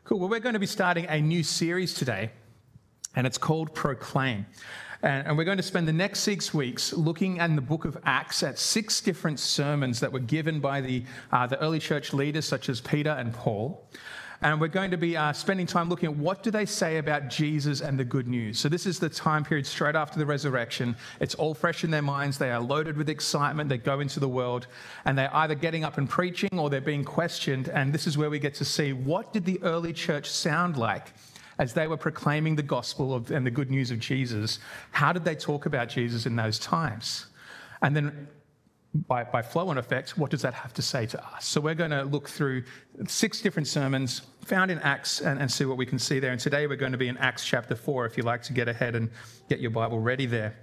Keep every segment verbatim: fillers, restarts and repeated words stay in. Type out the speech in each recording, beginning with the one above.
Cool. Well, we're going to be starting a new series today, and it's called Proclaim. And, and we're going to spend the next six weeks looking in the book of Acts at six different sermons that were given by the, uh, the early church leaders, such as Peter and Paul. And we're going to be uh, spending time looking at what do they say about Jesus and the good news. So this is the time period straight after the resurrection. It's all fresh in their minds. They are loaded with excitement. They go into the world and they're either getting up and preaching or they're being questioned. And this is where we get to see what did the early church sound like as they were proclaiming the gospel of, and the good news of Jesus. How did they talk about Jesus in those times? And then By, by flow and effect, what does that have to say to us? So we're going to look through six different sermons found in Acts and, and see what we can see there. And today we're going to be in Acts chapter four, if you like to get ahead and get your Bible ready there.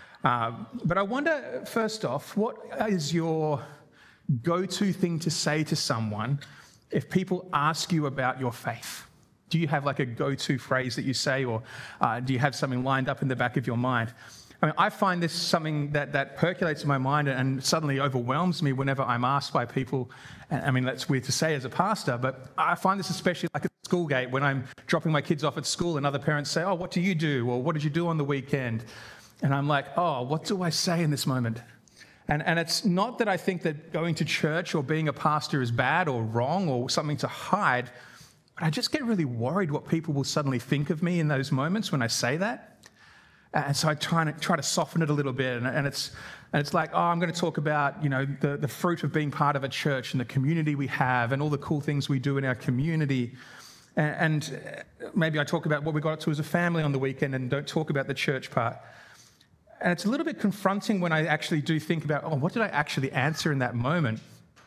Um, but I wonder, first off, what is your go-to thing to say to someone if people ask you about your faith? Do you have like a go-to phrase that you say, or uh, do you have something lined up in the back of your mind? I mean, I find this something that, that percolates in my mind and suddenly overwhelms me whenever I'm asked by people. And I mean, that's weird to say as a pastor, but I find this especially like at the school gate when I'm dropping my kids off at school and other parents say, oh, what do you do? Or what did you do on the weekend? And I'm like, oh, what do I say in this moment? And, and it's not that I think that going to church or being a pastor is bad or wrong or something to hide, but I just get really worried what people will suddenly think of me in those moments when I say that. And so I try to try to soften it a little bit, and, and it's and it's like, oh, I'm going to talk about, you know, the, the fruit of being part of a church and the community we have, and all the cool things we do in our community, and, and maybe I talk about what we got up to as a family on the weekend, and don't talk about the church part. And it's a little bit confronting when I actually do think about, oh, what did I actually answer in that moment?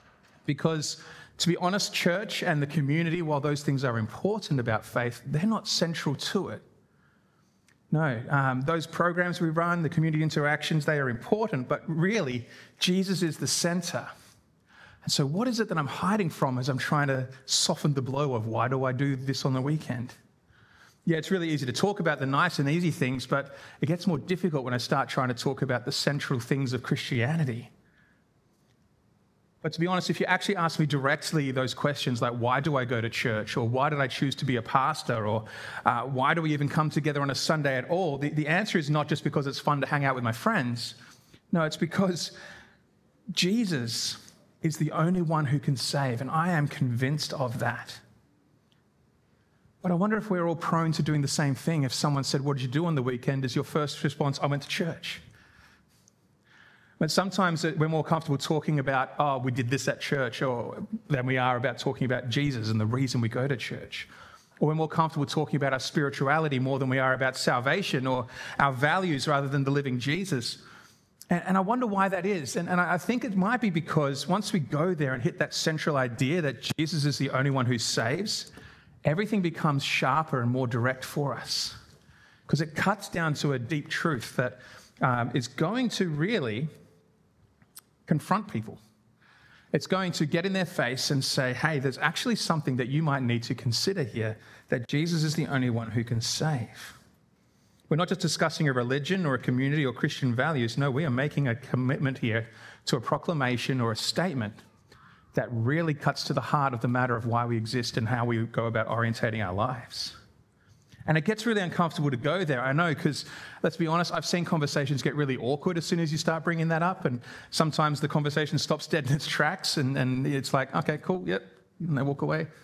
Because to be honest, church and the community, while those things are important about faith, they're not central to it. No, um, those programs we run, the community interactions, they are important, but really, Jesus is the center. And so what is it that I'm hiding from as I'm trying to soften the blow of why do I do this on the weekend? Yeah, it's really easy to talk about the nice and easy things, but it gets more difficult when I start trying to talk about the central things of Christianity. But to be honest, if you actually ask me directly those questions like, why do I go to church? Or why did I choose to be a pastor? Or uh, why do we even come together on a Sunday at all? The, the answer is not just because it's fun to hang out with my friends. No, it's because Jesus is the only one who can save, and I am convinced of that. But I wonder if we're all prone to doing the same thing. If someone said, what did you do on the weekend? Is your first response, I went to church. But sometimes we're more comfortable talking about, oh, we did this at church, or than we are about talking about Jesus and the reason we go to church. Or we're more comfortable talking about our spirituality more than we are about salvation or our values rather than the living Jesus. And, and I wonder why that is. And, and I think it might be because once we go there and hit that central idea that Jesus is the only one who saves, everything becomes sharper and more direct for us. Because it cuts down to a deep truth that um, is going to really confront people. It's going to get in their face and say, hey, there's actually something that you might need to consider here, that Jesus is the only one who can save. We're not just discussing a religion or a community or Christian values. No, we are making a commitment here to a proclamation or a statement that really cuts to the heart of the matter of why we exist and how we go about orientating our lives. And it gets really uncomfortable to go there, I know, because let's be honest, I've seen conversations get really awkward as soon as you start bringing that up, and sometimes the conversation stops dead in its tracks, and, and it's like, okay, cool, yep, and they walk away.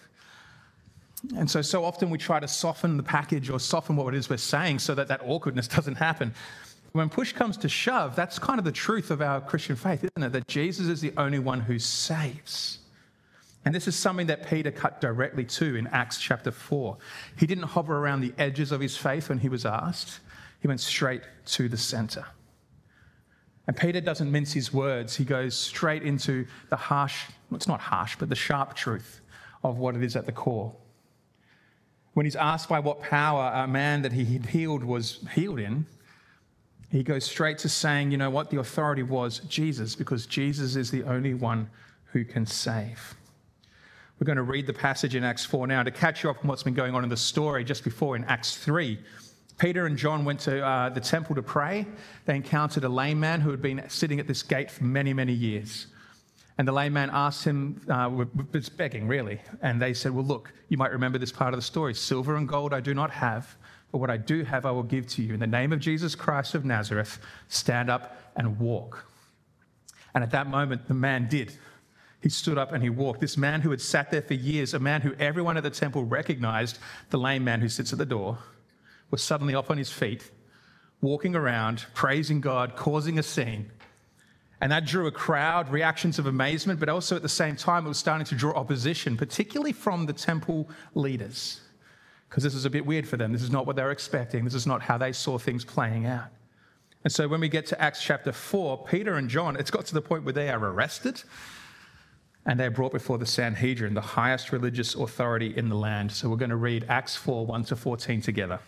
And so, so often we try to soften the package or soften what it is we're saying so that that awkwardness doesn't happen. When push comes to shove, that's kind of the truth of our Christian faith, isn't it? That Jesus is the only one who saves. And this is something that Peter cut directly to in Acts chapter four. He didn't hover around the edges of his faith when he was asked. He went straight to the center. And Peter doesn't mince his words. He goes straight into the harsh, well, it's not harsh, but the sharp truth of what it is at the core. When he's asked by what power a man that he had healed was healed in, he goes straight to saying, you know what, the authority was Jesus, because Jesus is the only one who can save. We're going to read the passage in Acts four now. To catch you up on what's been going on in the story just before in Acts three, Peter and John went to uh, the temple to pray. They encountered a lame man who had been sitting at this gate for many, many years. And the lame man asked him, uh, was begging really, and they said, well, look, you might remember this part of the story. Silver and gold I do not have, but what I do have I will give to you. In the name of Jesus Christ of Nazareth, stand up and walk. And at that moment, the man did. He stood up and he walked. This man who had sat there for years, a man who everyone at the temple recognized, the lame man who sits at the door, was suddenly up on his feet, walking around, praising God, causing a scene. And that drew a crowd, reactions of amazement, but also at the same time, it was starting to draw opposition, particularly from the temple leaders, because this is a bit weird for them. This is not what they were expecting. This is not how they saw things playing out. And so when we get to Acts chapter four, Peter and John, it's got to the point where they are arrested and they're brought before the Sanhedrin, the highest religious authority in the land. So we're going to read Acts four, one to fourteen together.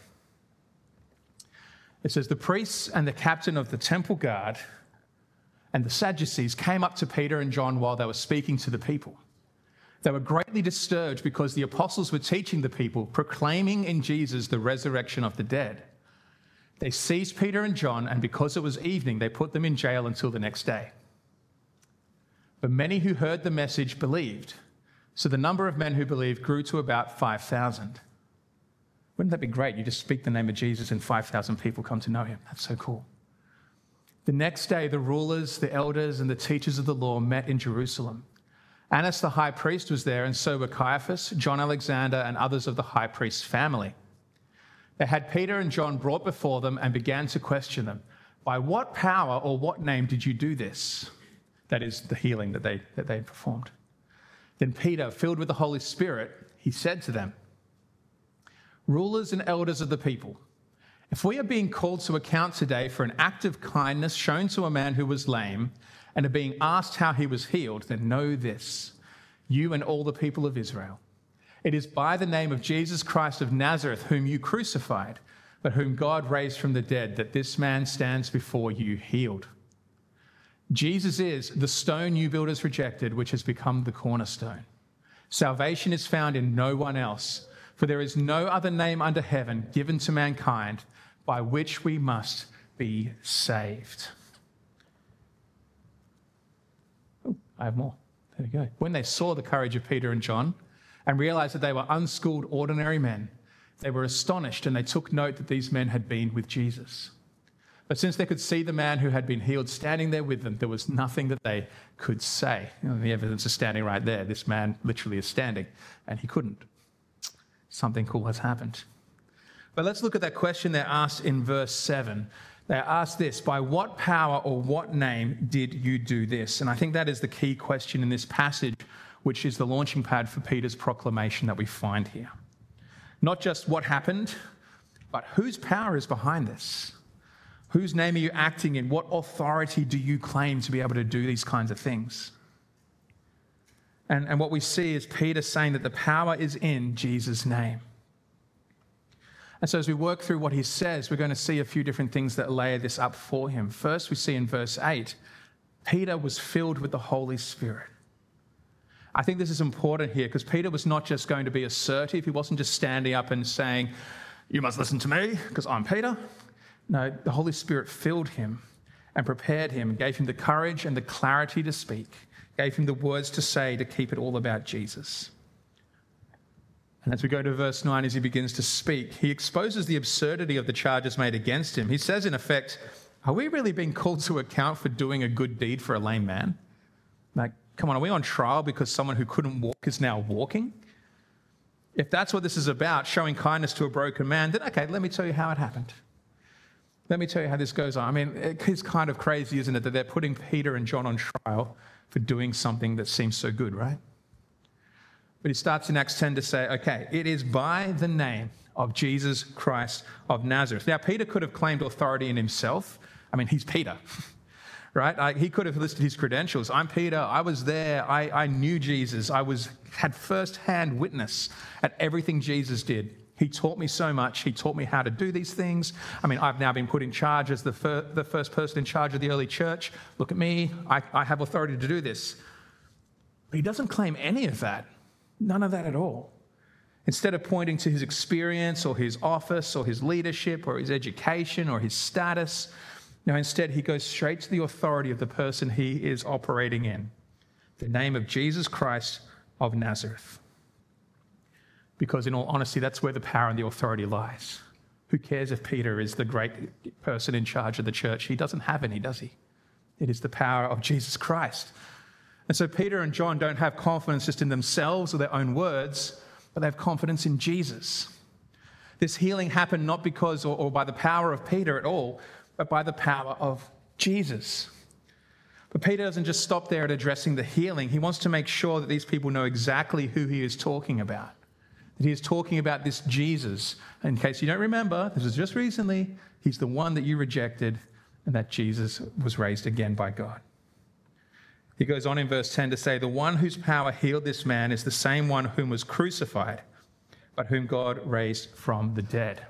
It says, the priests and the captain of the temple guard and the Sadducees came up to Peter and John while they were speaking to the people. They were greatly disturbed because the apostles were teaching the people, proclaiming in Jesus the resurrection of the dead. They seized Peter and John, and because it was evening, they put them in jail until the next day. But many who heard the message believed. So the number of men who believed grew to about five thousand. Wouldn't that be great? You just speak the name of Jesus and five thousand people come to know him. That's so cool. The next day, the rulers, the elders, and the teachers of the law met in Jerusalem. Annas the high priest was there, and so were Caiaphas, John Alexander, and others of the high priest's family. They had Peter and John brought before them and began to question them. By what power or what name did you do this? That is the healing that they, that they had performed. Then Peter, filled with the Holy Spirit, he said to them, rulers and elders of the people, if we are being called to account today for an act of kindness shown to a man who was lame and are being asked how he was healed, then know this, you and all the people of Israel. It is by the name of Jesus Christ of Nazareth, whom you crucified, but whom God raised from the dead, that this man stands before you healed. Jesus is the stone you builders rejected, which has become the cornerstone. Salvation is found in no one else, for there is no other name under heaven given to mankind by which we must be saved. Oh, I have more. There we go. When they saw the courage of Peter and John and realized that they were unschooled, ordinary men, they were astonished and they took note that these men had been with Jesus. But since they could see the man who had been healed standing there with them, there was nothing that they could say. You know, the evidence is standing right there. This man literally is standing, and he couldn't. Something cool has happened. But let's look at that question they're asked in verse seven. They're asked this, by what power or what name did you do this? And I think that is the key question in this passage, which is the launching pad for Peter's proclamation that we find here. Not just what happened, but whose power is behind this? Whose name are you acting in? What authority do you claim to be able to do these kinds of things? And, and what we see is Peter saying that the power is in Jesus' name. And so as we work through what he says, we're going to see a few different things that layer this up for him. First, we see in verse eight, Peter was filled with the Holy Spirit. I think this is important here because Peter was not just going to be assertive. He wasn't just standing up and saying, you must listen to me because I'm Peter. No, the Holy Spirit filled him and prepared him, gave him the courage and the clarity to speak, gave him the words to say to keep it all about Jesus. And as we go to verse nine, as he begins to speak, he exposes the absurdity of the charges made against him. He says, in effect, are we really being called to account for doing a good deed for a lame man? Like, come on, are we on trial because someone who couldn't walk is now walking? If that's what this is about, showing kindness to a broken man, then okay, let me tell you how it happened. Let me tell you how this goes on. I mean, it's kind of crazy, isn't it, that they're putting Peter and John on trial for doing something that seems so good, right? But he starts in Acts ten to say, okay, it is by the name of Jesus Christ of Nazareth. Now, Peter could have claimed authority in himself. I mean, he's Peter, right? Like, he could have listed his credentials. I'm Peter. I was there. I, I knew Jesus. I was had first-hand witness at everything Jesus did. He taught me so much. He taught me how to do these things. I mean, I've now been put in charge as the, fir- the first person in charge of the early church. Look at me. I, I have authority to do this. But he doesn't claim any of that. None of that at all. Instead of pointing to his experience or his office or his leadership or his education or his status, no, instead he goes straight to the authority of the person he is operating in. the name of Jesus Christ of Nazareth. Because in all honesty, that's where the power and the authority lies. Who cares if Peter is the great person in charge of the church? He doesn't have any, does he? It is the power of Jesus Christ. And so Peter and John don't have confidence just in themselves or their own words, but they have confidence in Jesus. This healing happened not because or, or by the power of Peter at all, but by the power of Jesus. But Peter doesn't just stop there at addressing the healing. He wants to make sure that these people know exactly who he is talking about. That he is talking about this Jesus. In case you don't remember, this was just recently, he's the one that you rejected, and that Jesus was raised again by God. He goes on in verse ten to say, the one whose power healed this man is the same one whom was crucified, but whom God raised from the dead.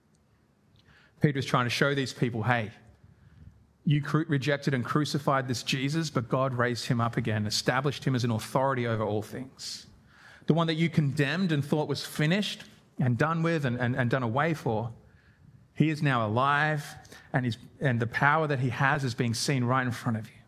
Peter is trying to show these people, hey, you cru- rejected and crucified this Jesus, but God raised him up again, established him as an authority over all things. The one that you condemned and thought was finished and done with and, and, and done away for, he is now alive, and, he's, and the power that he has is being seen right in front of you.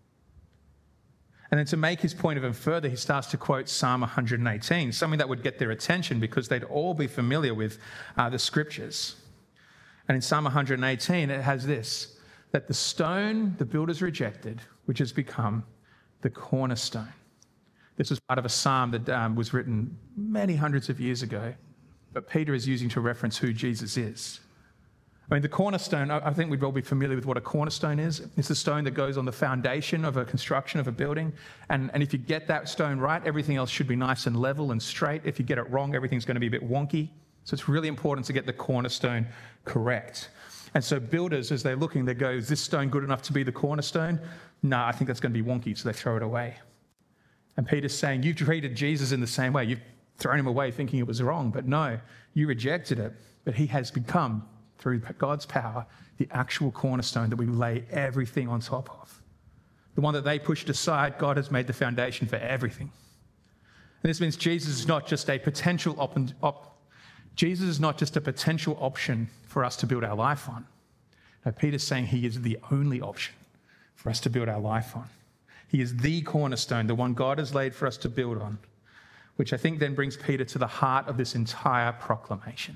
And then to make his point even further, he starts to quote Psalm one hundred eighteen, something that would get their attention because they'd all be familiar with uh, the scriptures. And in Psalm one hundred eighteen, it has this, that the stone the builders rejected, which has become the cornerstone. This was part of a psalm that um, was written many hundreds of years ago, but Peter is using to reference who Jesus is. I mean, the cornerstone, I think we'd all be familiar with what a cornerstone is. It's the stone that goes on the foundation of a construction of a building. And, and if you get that stone right, everything else should be nice and level and straight. If you get it wrong, everything's going to be a bit wonky. So it's really important to get the cornerstone correct. And so builders, as they're looking, they go, is this stone good enough to be the cornerstone? No, I think that's going to be wonky, so they throw it away. And Peter's saying, you've treated Jesus in the same way. You've thrown him away thinking it was wrong, but no, you rejected it. But he has become, through God's power, the actual cornerstone that we lay everything on top of. The one that they pushed aside, God has made the foundation for everything. And this means Jesus is not just a potential op- op- Jesus is not just a potential option for us to build our life on. No, Peter's saying he is the only option for us to build our life on. He is the cornerstone, the one God has laid for us to build on, which I think then brings Peter to the heart of this entire proclamation.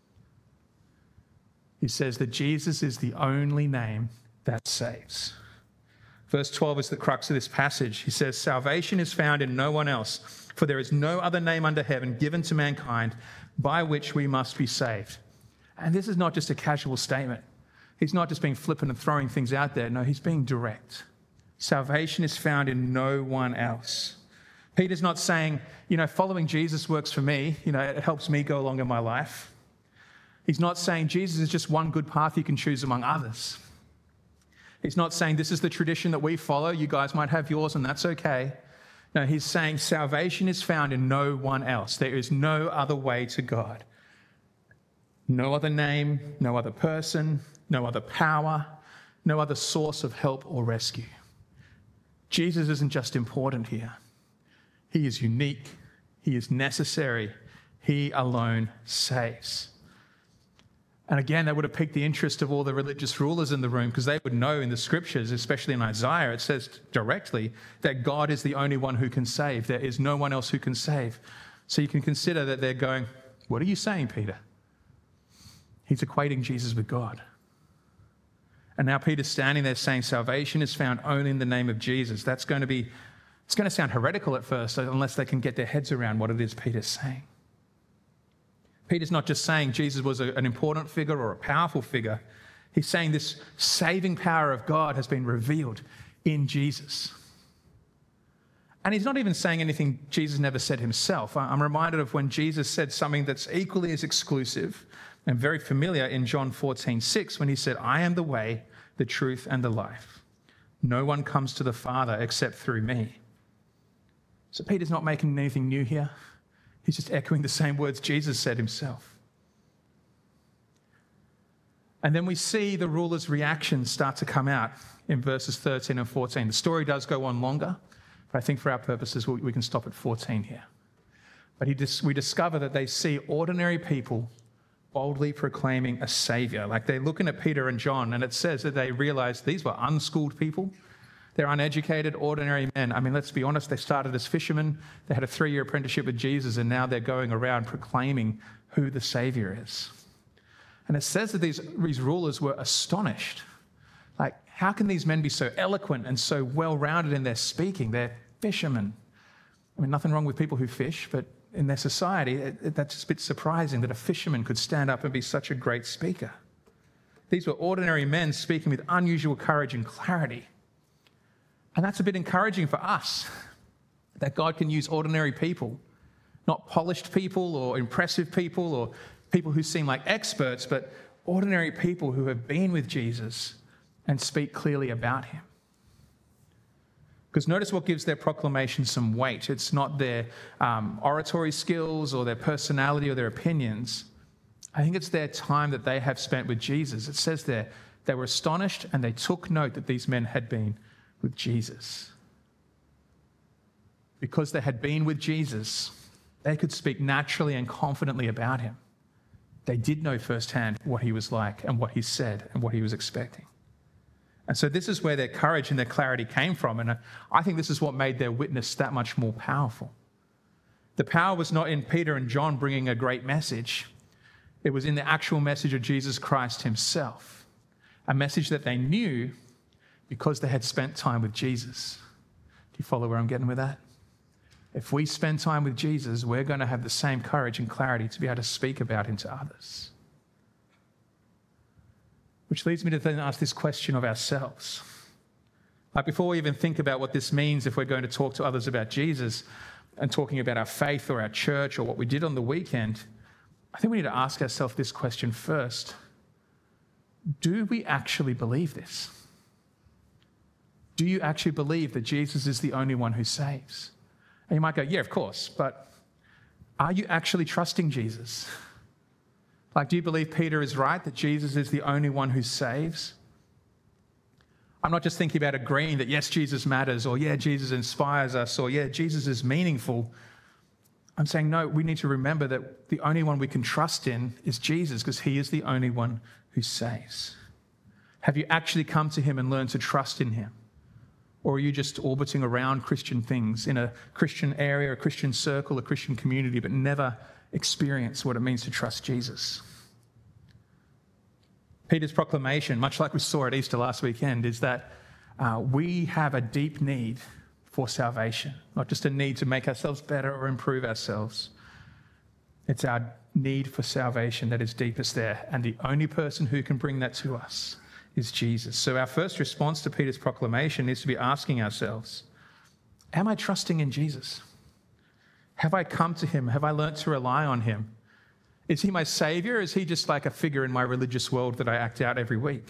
He says that Jesus is the only name that saves. Verse twelve is the crux of this passage. He says, salvation is found in no one else, for there is no other name under heaven given to mankind by which we must be saved. And this is not just a casual statement. He's not just being flippant and throwing things out there. No, he's being direct. Salvation is found in no one else. Peter's not saying, you know, following Jesus works for me. You know, it helps me go along in my life. He's not saying Jesus is just one good path you can choose among others. He's not saying this is the tradition that we follow. You guys might have yours and that's okay. No, he's saying salvation is found in no one else. There is no other way to God. No other name, no other person, no other power, no other source of help or rescue. Jesus isn't just important here. He is unique. He is necessary. He alone saves. And again, that would have piqued the interest of all the religious rulers in the room because they would know in the scriptures, especially in Isaiah, it says directly that God is the only one who can save. There is no one else who can save. So you can consider that they're going, what are you saying, Peter? He's equating Jesus with God. And now Peter's standing there saying salvation is found only in the name of Jesus. That's going to be, it's going to sound heretical at first unless they can get their heads around what it is Peter's saying. Peter's not just saying Jesus was a, an important figure or a powerful figure. He's saying this saving power of God has been revealed in Jesus. And he's not even saying anything Jesus never said himself. I'm reminded of when Jesus said something that's equally as exclusive and very familiar in John fourteen six when he said, I am the way, the truth, and the life. No one comes to the Father except through me. So Peter's not making anything new here. He's just echoing the same words Jesus said himself. And then we see the ruler's reactions start to come out in verses thirteen and fourteen. The story does go on longer, but I think for our purposes, we can stop at fourteen here. But he dis- we discover that they see ordinary people boldly proclaiming a savior. Like they're looking at Peter and John, and it says that they realize these were unschooled people. They're uneducated, ordinary men. I mean, let's be honest, they started as fishermen. They had a three-year apprenticeship with Jesus, and now they're going around proclaiming who the Savior is. And it says that these, these rulers were astonished. Like, how can these men be so eloquent and so well-rounded in their speaking? They're fishermen. I mean, nothing wrong with people who fish, but in their society, it, it, that's just a bit surprising that a fisherman could stand up and be such a great speaker. These were ordinary men speaking with unusual courage and clarity. And that's a bit encouraging for us, that God can use ordinary people, not polished people or impressive people or people who seem like experts, but ordinary people who have been with Jesus and speak clearly about him. Because notice what gives their proclamation some weight. It's not their um, oratory skills or their personality or their opinions. I think it's their time that they have spent with Jesus. It says there, they were astonished and they took note that these men had been with Jesus. Because they had been with Jesus, they could speak naturally and confidently about him. They did know firsthand what he was like and what he said and what he was expecting. And so this is where their courage and their clarity came from. And I think this is what made their witness that much more powerful. The power was not in Peter and John bringing a great message. It was in the actual message of Jesus Christ himself. A message that they knew because they had spent time with Jesus. Do you follow where I'm getting with that? If we spend time with Jesus, we're going to have the same courage and clarity to be able to speak about him to others. Which leads me to then ask this question of ourselves. Like, before we even think about what this means if we're going to talk to others about Jesus and talking about our faith or our church or what we did on the weekend, I think we need to ask ourselves this question first. Do we actually believe this? Do you actually believe that Jesus is the only one who saves? And you might go, yeah, of course, but are you actually trusting Jesus? Like, do you believe Peter is right, that Jesus is the only one who saves? I'm not just thinking about agreeing that, yes, Jesus matters, or yeah, Jesus inspires us, or yeah, Jesus is meaningful. I'm saying, no, we need to remember that the only one we can trust in is Jesus, because he is the only one who saves. Have you actually come to him and learned to trust in him? Or are you just orbiting around Christian things in a Christian area, a Christian circle, a Christian community, but never experience what it means to trust Jesus? Peter's proclamation, much like we saw at Easter last weekend, is that uh, we have a deep need for salvation, not just a need to make ourselves better or improve ourselves. It's our need for salvation that is deepest there, and the only person who can bring that to us is Jesus. So our first response to Peter's proclamation is to be asking ourselves, am I trusting in Jesus? Have I come to him? Have I learnt to rely on him? Is he my savior? Or is he just like a figure in my religious world that I act out every week?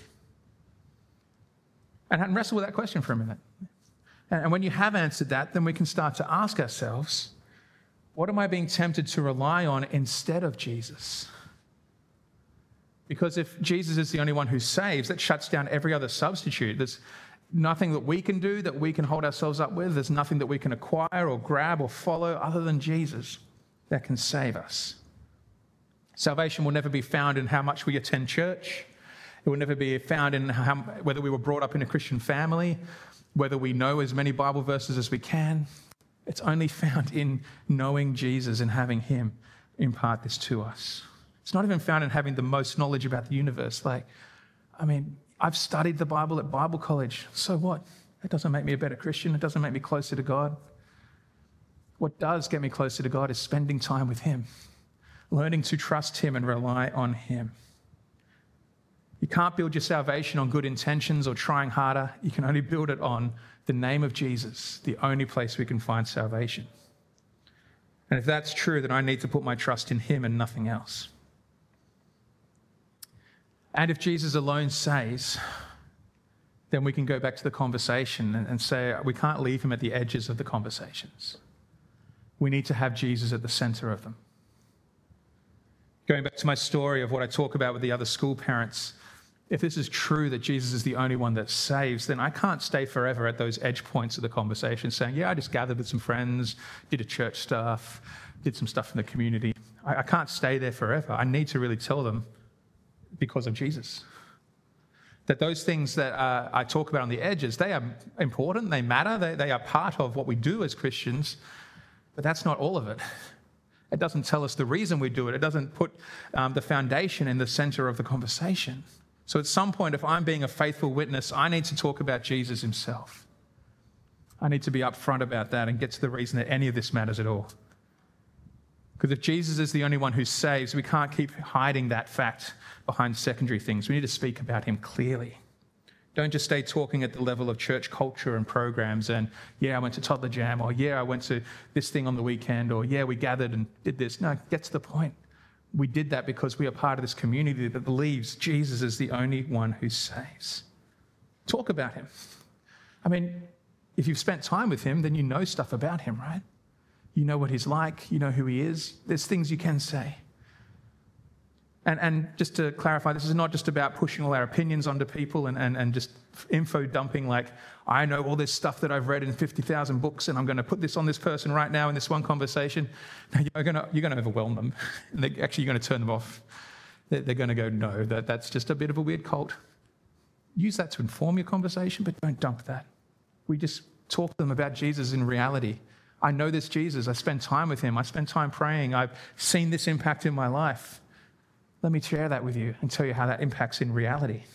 And wrestle with that question for a minute. And when you have answered that, then we can start to ask ourselves, what am I being tempted to rely on instead of Jesus? Because if Jesus is the only one who saves, that shuts down every other substitute. There's nothing that we can do that we can hold ourselves up with. There's nothing that we can acquire or grab or follow other than Jesus that can save us. Salvation will never be found in how much we attend church. It will never be found in how, whether we were brought up in a Christian family, whether we know as many Bible verses as we can. It's only found in knowing Jesus and having him impart this to us. It's not even found in having the most knowledge about the universe. Like, I mean, I've studied the Bible at Bible college. So what? It doesn't make me a better Christian. It doesn't make me closer to God. What does get me closer to God is spending time with him, learning to trust him and rely on him. You can't build your salvation on good intentions or trying harder. You can only build it on the name of Jesus, the only place we can find salvation. And if that's true, then I need to put my trust in him and nothing else. And if Jesus alone saves, then we can go back to the conversation and, and say we can't leave him at the edges of the conversations. We need to have Jesus at the center of them. Going back to my story of what I talk about with the other school parents, if this is true that Jesus is the only one that saves, then I can't stay forever at those edge points of the conversation saying, yeah, I just gathered with some friends, did a church stuff, did some stuff in the community. I, I can't stay there forever. I need to really tell them because of Jesus. That those things that uh, I talk about on the edges, they are important, they matter, they, they are part of what we do as Christians, but that's not all of it. It doesn't tell us the reason we do it. It doesn't put um, the foundation in the center of the conversation. So at some point, if I'm being a faithful witness, I need to talk about Jesus himself. I need to be upfront about that and get to the reason that any of this matters at all. Because if Jesus is the only one who saves, we can't keep hiding that fact behind secondary things. We need to speak about him clearly. Don't just stay talking at the level of church culture and programs and, yeah, I went to Toddler Jam, or yeah, I went to this thing on the weekend, or yeah, we gathered and did this. No, get to the point. We did that because we are part of this community that believes Jesus is the only one who saves. Talk about him. I mean, if you've spent time with him, then you know stuff about him, right? You know what he's like. You know who he is. There's things you can say. And, and just to clarify, this is not just about pushing all our opinions onto people and, and, and just info dumping like, I know all this stuff that I've read in fifty thousand books and I'm going to put this on this person right now in this one conversation. No, you're going to, you're going to overwhelm them. And they're actually going to turn them off. They're, they're going to go, no, that, that's just a bit of a weird cult. Use that to inform your conversation, but don't dump that. We just talk to them about Jesus in reality. I know this Jesus. I spend time with him. I spend time praying. I've seen this impact in my life. Let me share that with you and tell you how that impacts in reality.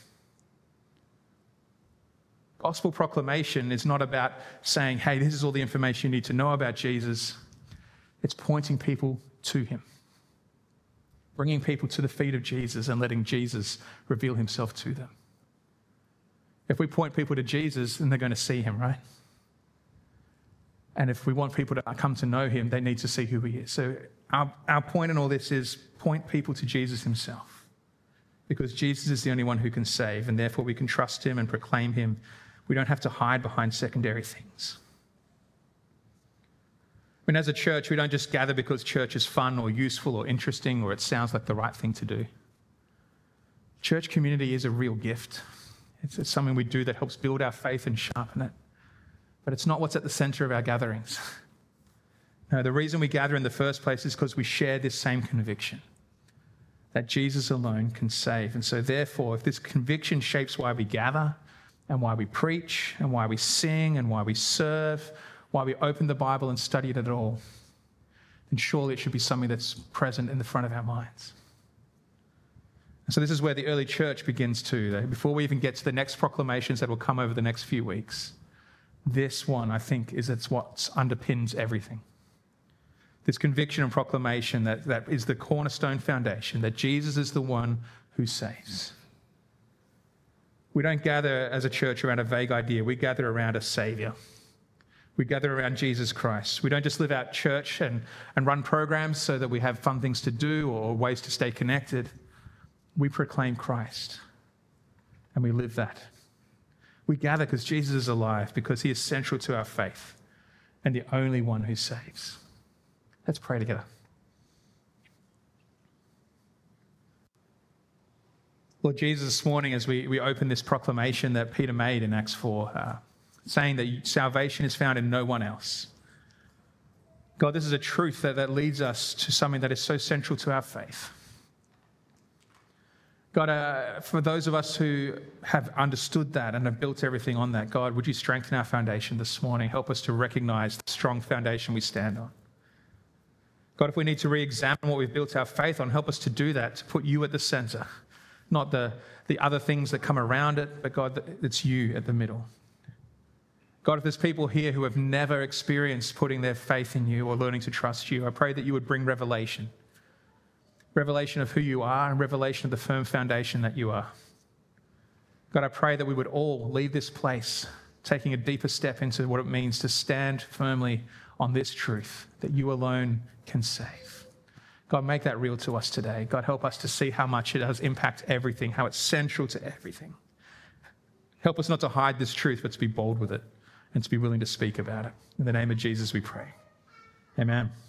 Gospel proclamation is not about saying, hey, this is all the information you need to know about Jesus. It's pointing people to him, bringing people to the feet of Jesus and letting Jesus reveal himself to them. If we point people to Jesus, then they're going to see him, right? And if we want people to come to know him, they need to see who he is. So our, our point in all this is point people to Jesus himself, because Jesus is the only one who can save, and therefore we can trust him and proclaim him. We don't have to hide behind secondary things. I mean, as a church, we don't just gather because church is fun or useful or interesting or it sounds like the right thing to do. Church community is a real gift. It's, it's something we do that helps build our faith and sharpen it. But it's not what's at the center of our gatherings. No, the reason we gather in the first place is because we share this same conviction that Jesus alone can save. And so therefore, if this conviction shapes why we gather and why we preach and why we sing and why we serve, why we open the Bible and study it at all, then surely it should be something that's present in the front of our minds. And so this is where the early church begins too. Before we even get to the next proclamations that will come over the next few weeks, this one, I think, is it's what underpins everything. This conviction and proclamation that, that is the cornerstone foundation, that Jesus is the one who saves. We don't gather as a church around a vague idea. We gather around a Savior. We gather around Jesus Christ. We don't just live out church and, and run programs so that we have fun things to do or ways to stay connected. We proclaim Christ, and we live that. We gather because Jesus is alive, because he is central to our faith and the only one who saves. Let's pray together. Lord Jesus, this morning as we, we open this proclamation that Peter made in Acts four, uh, saying that salvation is found in no one else. God, this is a truth that, that leads us to something that is so central to our faith. God, uh, for those of us who have understood that and have built everything on that, God, would you strengthen our foundation this morning? Help us to recognize the strong foundation we stand on. God, if we need to re-examine what we've built our faith on, help us to do that, to put you at the center, not the, the other things that come around it, but God, it's you at the middle. God, if there's people here who have never experienced putting their faith in you or learning to trust you, I pray that you would bring revelation. Revelation of who you are and revelation of the firm foundation that you are. God, I pray that we would all leave this place taking a deeper step into what it means to stand firmly on this truth, that you alone can save. God, make that real to us today. God, help us to see how much it does impact everything, how it's central to everything. Help us not to hide this truth, but to be bold with it and to be willing to speak about it. In the name of Jesus we pray. Amen.